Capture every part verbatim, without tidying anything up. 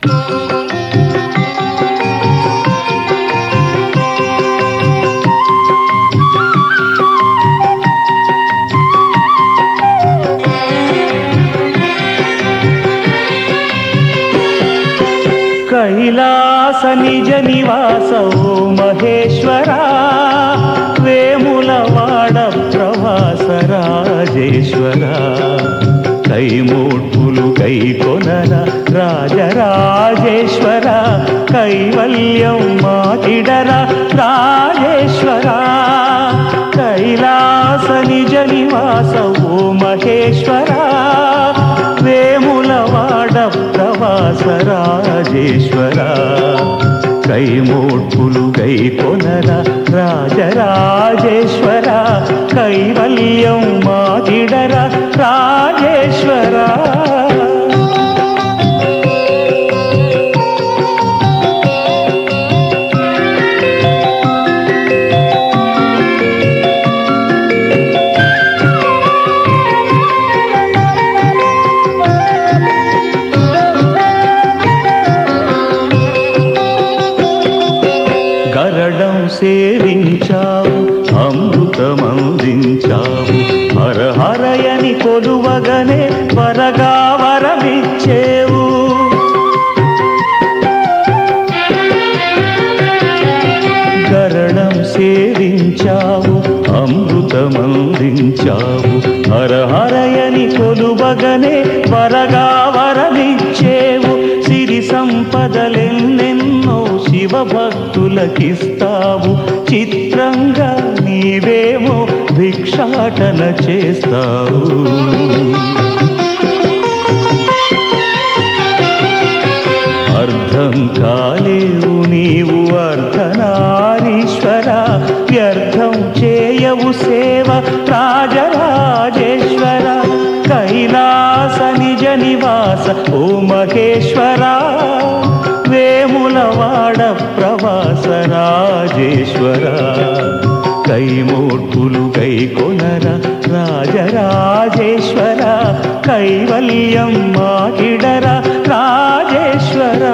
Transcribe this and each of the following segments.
కైలాస నిజ నివాసో మహేశ్వరా, వేములవాడ ప్రవాస రాజేశ్వరా, కైమూర్తులు కైకొనర రాజరాజేశ్వర, కైవల్యం మాకిడర రాజేశ్వరా, కైలాస నిజ నివాసో మహేశ్వరా, వేములవాడ ప్రవాస రాజేశ్వర, కైమూర్తులు కైకొనర రాజరాజేశ్వర, కైవల్యం మాకిడర రాజేశ్వర. గరడం సేవించావు, అమృతమందించావు, హర హరయని కొలువగనే వరగా వరమిచ్చేవు. గరడం సేవించావు, అమృతమందించావు, హర హరయని కొలువగనే వరగా వరమిచ్చేవు. సిరి సంపదలెన్నెన్నో శివభక్తులకిస్తావు, చిత్రంగా నీవేమో భిక్షాటన చేస్తావు. అర్థం కాలేవు నీవు అర్ధనారీశ్వర, వ్యర్థం చేయవు సేవ రాజరాజేశ్వర, కైలాస నిజ నివాస ఓ మహేశ్వరా, వేములవాడ ప్రవాస రాజేశ్వర, కైమూర్తులు కైకొనర రాజరాజేశ్వర, కైవల్యం మాకిడర రాజేశ్వర.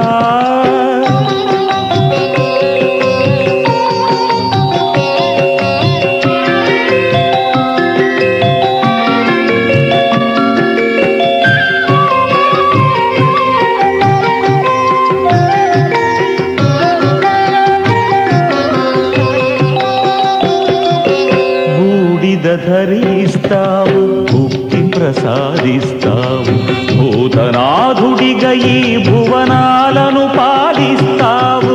ధరిస్తావు, ముక్తి ప్రసాదిస్తావు, భూతనాథుడిగా ఈ భువనాలను పాలిస్తావు.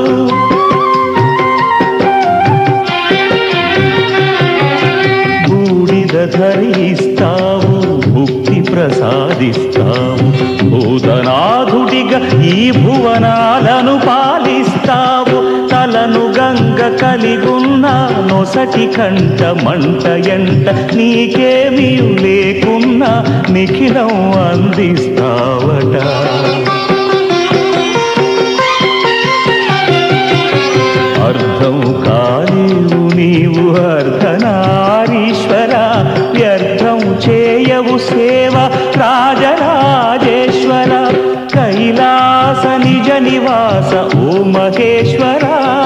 బూడిద ధరిస్తావు, ముక్తి ప్రసాదిస్తావు, భూతనాథుడిగా ఈ భువనాలను పాలిస్తావు. తలను గంగ కలిగున్న నొసటి కంట మంట ఎంట, నీకేమీ లేకున్నా నిఖిలం అందిస్తావట. అర్థం కాలేవు నీవు అర్ధనారీశ్వర, వ్యర్థం చేయవు సేవ రాజరాజేశ్వర, కైలాస నిజ నివాస ఓ మహేశ్వర,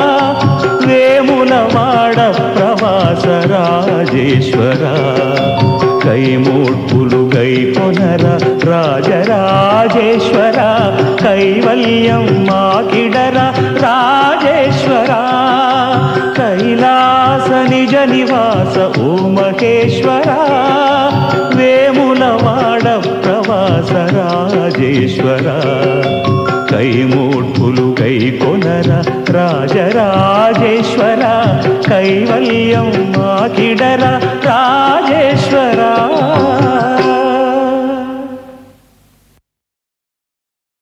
వేములవాడ ప్రవాస రాజేశ్వర, కైమూర్తులు కైకొనర రాజరాజేశ్వర, కైవల్యం మాకిడర రాజేశ్వర, కైలాస నిజ నివాస ఓ మహేశ్వర, వేములవాడ ప్రవాస రాజేశ్వర, కైమూర్తులు కైకొనర రాజరాజేశ్వర, కైవల్యం మాకిడర